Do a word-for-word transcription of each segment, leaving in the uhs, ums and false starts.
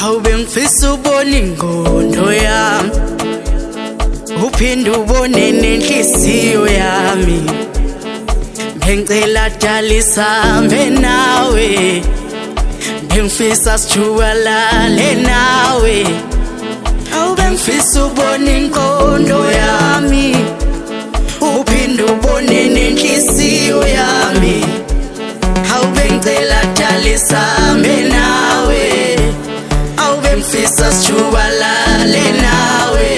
Awube ngifisa ubone ingqondo yami, uphinde ubone nenhliziyo yami. Bengicela dala sihambe nawe, bengifisa sijubalale nawe. Awube ngifisa ubone ingqondo yami, uphinde ubone nenhliziyo yami. Awube ngicela dala sihambe nawe, awube ngifisa sijubalale nawe.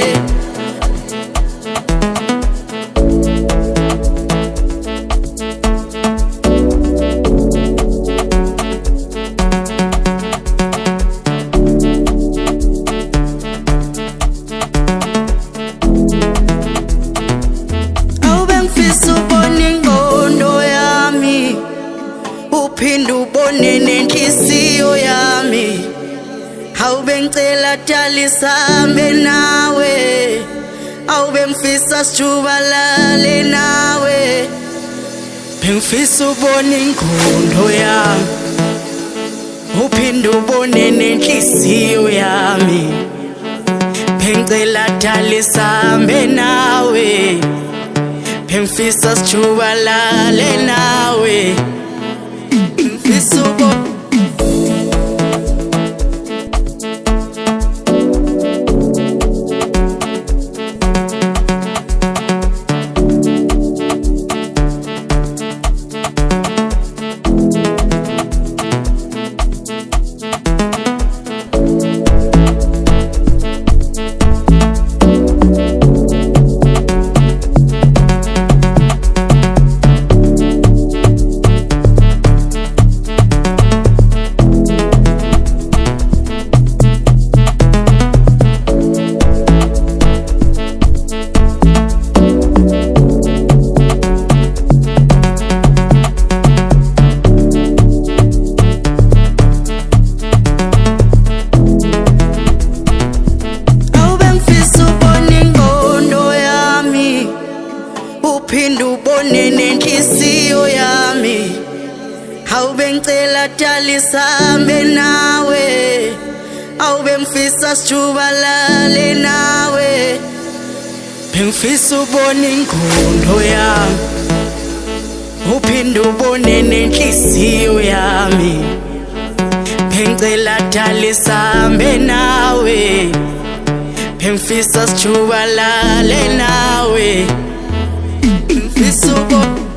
Uphinde ubone nenhliziyo yami, awube ngicela dala sihambe nawe, awube ngifisa sijubalale nawe. Bengifisa ubone ingqondo yami, uphinde ubone nenhliziyo yami. Bengicela dala sihambe nawe, bengifisa sijubalale nawe. It's so good. Uphinde ubone nenhliziyo yami, awube ngicela dala sihambe nawe, awube ngifisa sijubalale nawe. Bengifisa ubone ingqondo yami, uphinde ubone nenhliziyo yami. Bengicela dala sihambe nawe, bengifisa sijubalale nawe. It's so good.